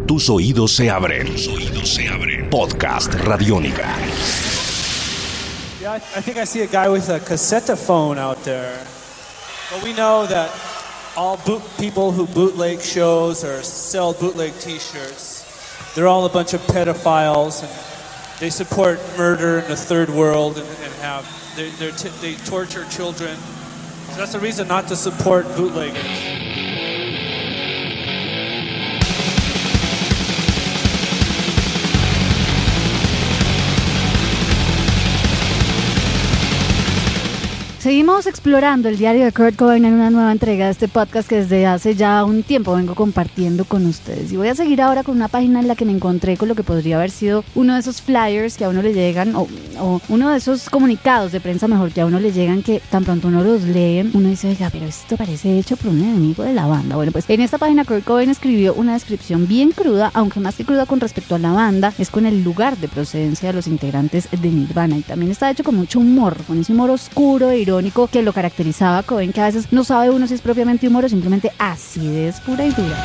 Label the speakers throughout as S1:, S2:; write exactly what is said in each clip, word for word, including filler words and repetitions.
S1: Tus oídos se abren. Tus oídos se abren. Podcast Radiónica.
S2: Yeah, I, I think I see a guy with a cassette phone out there. But we know that all boot people who bootleg shows or sell bootleg T-shirts, they're all a bunch of pedophiles, and they support murder in the third world and, and have they t- they torture children. So that's a reason not to support bootleggers.
S3: Seguimos explorando el diario de Kurt Cobain en una nueva entrega de este podcast que desde hace ya un tiempo vengo compartiendo con ustedes. Y voy a seguir ahora con una página en la que me encontré con lo que podría haber sido uno de esos flyers que a uno le llegan, o, o uno de esos comunicados de prensa mejor que a uno le llegan, que tan pronto uno los lee, uno dice, oiga, pero esto parece hecho por un enemigo de la banda. Bueno, pues en esta página Kurt Cobain escribió una descripción bien cruda, aunque más que cruda con respecto a la banda, es con el lugar de procedencia de los integrantes de Nirvana. Y también está hecho con mucho humor, con ese humor oscuro e irónico que lo caracterizaba a Cobain, que a veces no sabe uno si es propiamente humor o simplemente acidez pura y dura.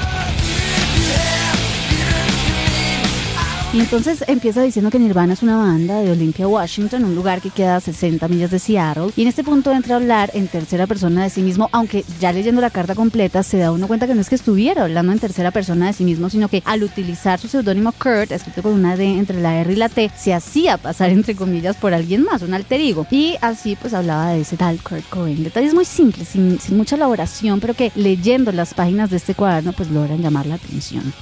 S3: Y entonces empieza diciendo que Nirvana es una banda de Olympia, Washington, un lugar que queda a sesenta millas de Seattle. Y en este punto entra a hablar en tercera persona de sí mismo, aunque ya leyendo la carta completa se da uno cuenta que no es que estuviera hablando en tercera persona de sí mismo, sino que al utilizar su seudónimo Kurt, escrito con una D entre la R y la T, se hacía pasar entre comillas por alguien más, un alter ego. Y así pues hablaba de ese tal Kurt Cobain. Detalles muy simples, sin, sin mucha elaboración, pero que leyendo las páginas de este cuaderno pues logran llamar la atención.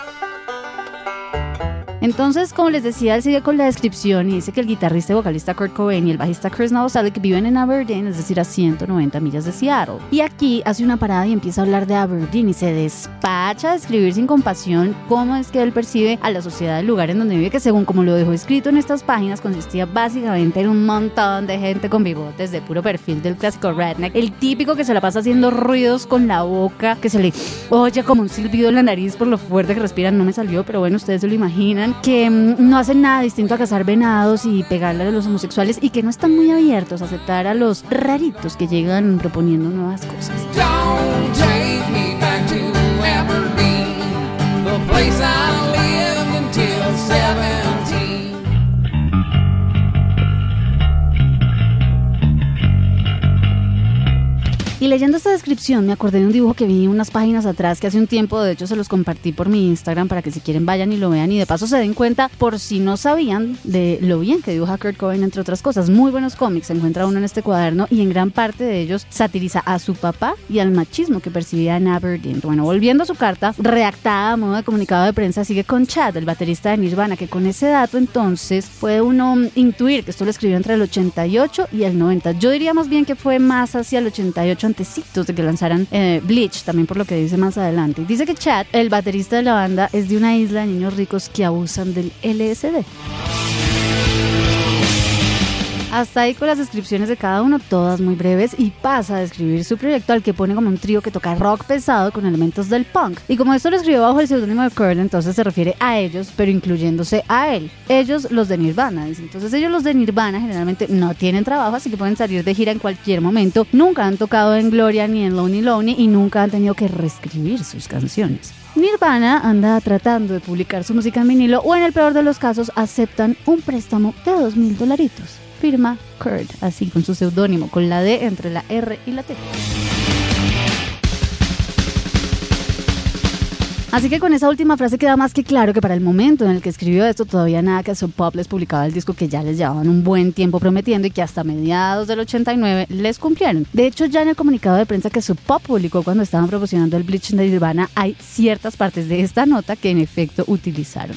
S3: Entonces, como les decía, él sigue con la descripción y dice que el guitarrista y vocalista Kurt Cobain y el bajista Chris Novoselic viven en Aberdeen, es decir, a ciento noventa millas de Seattle. Y aquí hace una parada y empieza a hablar de Aberdeen y se despacha a describir sin compasión cómo es que él percibe a la sociedad del lugar en donde vive, que según como lo dejó escrito en estas páginas, consistía básicamente en un montón de gente con bigotes de puro perfil del clásico redneck, el típico que se la pasa haciendo ruidos con la boca, que se le oye como un silbido en la nariz por lo fuerte que respiran. No me salió, pero bueno, ustedes se lo imaginan, que mmm, no hacen nada distinto a cazar venados y pegarle a los homosexuales, y que no están muy abiertos a aceptar a los raritos que llegan proponiendo nuevas cosas. Don't take me back to Aberdeen, the place I lived until seventeen. Y leyendo esta descripción me acordé de un dibujo que vi unas páginas atrás que hace un tiempo, de hecho se los compartí por mi Instagram para que si quieren vayan y lo vean y de paso se den cuenta, por si no sabían, de lo bien que dibuja Kurt Cobain, entre otras cosas. Muy buenos cómics se encuentra uno en este cuaderno y en gran parte de ellos satiriza a su papá y al machismo que percibía en Aberdeen. Bueno, volviendo a su carta, redactada a modo de comunicado de prensa, sigue con Chad, el baterista de Nirvana, que con ese dato entonces puede uno intuir que esto lo escribió entre el ochenta y ocho y el noventa. Yo diría más bien que fue más hacia el ochenta y ocho, antecitos de que lanzaran eh, Bleach, también por lo que dice más adelante. Dice que Chad, el baterista de la banda, es de una isla de niños ricos que abusan del L S D. Hasta ahí con las descripciones de cada uno, todas muy breves, y pasa a describir su proyecto, al que pone como un trío que toca rock pesado con elementos del punk. Y como esto lo escribió bajo el seudónimo de Kurt, entonces se refiere a ellos, pero incluyéndose a él. Ellos, los de Nirvana, dice. Entonces ellos, los de Nirvana, generalmente no tienen trabajo, así que pueden salir de gira en cualquier momento. Nunca han tocado en Gloria ni en Lonely Lonely y nunca han tenido que reescribir sus canciones. Nirvana anda tratando de publicar su música en vinilo, o en el peor de los casos aceptan un préstamo de dos mil dolaritos. Firma Kurt, así con su seudónimo, con la D entre la R y la T. Así que con esa última frase queda más que claro que para el momento en el que escribió esto, todavía nada que Sub Pop les publicaba el disco que ya les llevaban un buen tiempo prometiendo y que hasta mediados del ochenta y nueve les cumplieron. De hecho, ya en el comunicado de prensa que Sub Pop publicó cuando estaban promocionando el Bleach de Nirvana, hay ciertas partes de esta nota que en efecto utilizaron.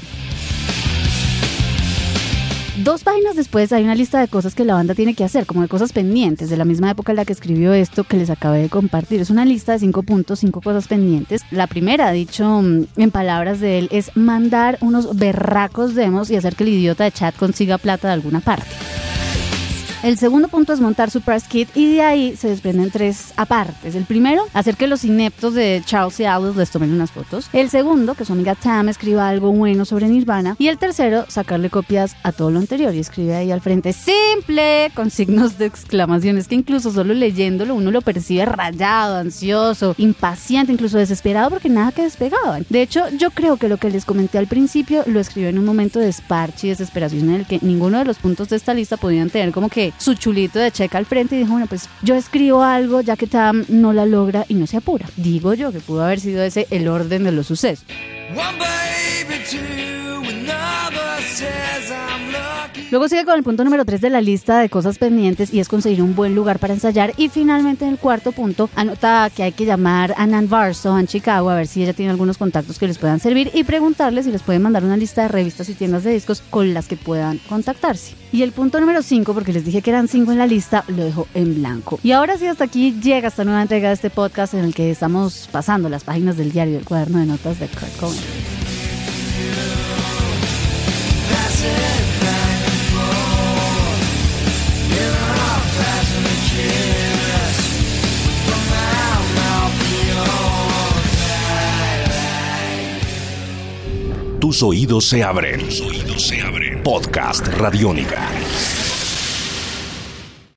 S3: Dos páginas después hay una lista de cosas que la banda tiene que hacer, como de cosas pendientes, de la misma época en la que escribió esto que les acabé de compartir. Es una lista de cinco puntos, cinco cosas pendientes. La primera, dicho en palabras de él, es mandar unos berracos demos y hacer que el idiota de Chad consiga plata de alguna parte. El segundo punto es montar su press kit y de ahí se desprenden tres apartes. El primero, hacer que los ineptos de Charles y Alice les tomen unas fotos. El segundo, que su amiga Tam escriba algo bueno sobre Nirvana. Y el tercero, sacarle copias a todo lo anterior y escribe ahí al frente simple con signos de exclamaciones que incluso solo leyéndolo uno lo percibe rayado, ansioso, impaciente, incluso desesperado porque nada que despegaban. De hecho, yo creo que lo que les comenté al principio lo escribió en un momento de esparche y desesperación en el que ninguno de los puntos de esta lista podían tener como que su chulito de check al frente y dijo, bueno, pues yo escribo algo ya que Tam no la logra y no se apura. Digo yo que pudo haber sido ese el orden de los sucesos. One baby, two, another says I'm lucky. Luego sigue con el punto número tres de la lista de cosas pendientes y es conseguir un buen lugar para ensayar. Y finalmente en el cuarto punto anota que hay que llamar a Nan Varso en Chicago a ver si ella tiene algunos contactos que les puedan servir y preguntarles si les pueden mandar una lista de revistas y tiendas de discos con las que puedan contactarse. Y el punto número cinco, porque les dije que eran cinco en la lista, lo dejo en blanco. Y ahora sí, hasta aquí llega esta nueva entrega de este podcast en el que estamos pasando las páginas del diario del cuaderno de notas de Kurt Cobain.
S1: Tus oídos se abren. Tus oídos se abren. Podcast Radiónica.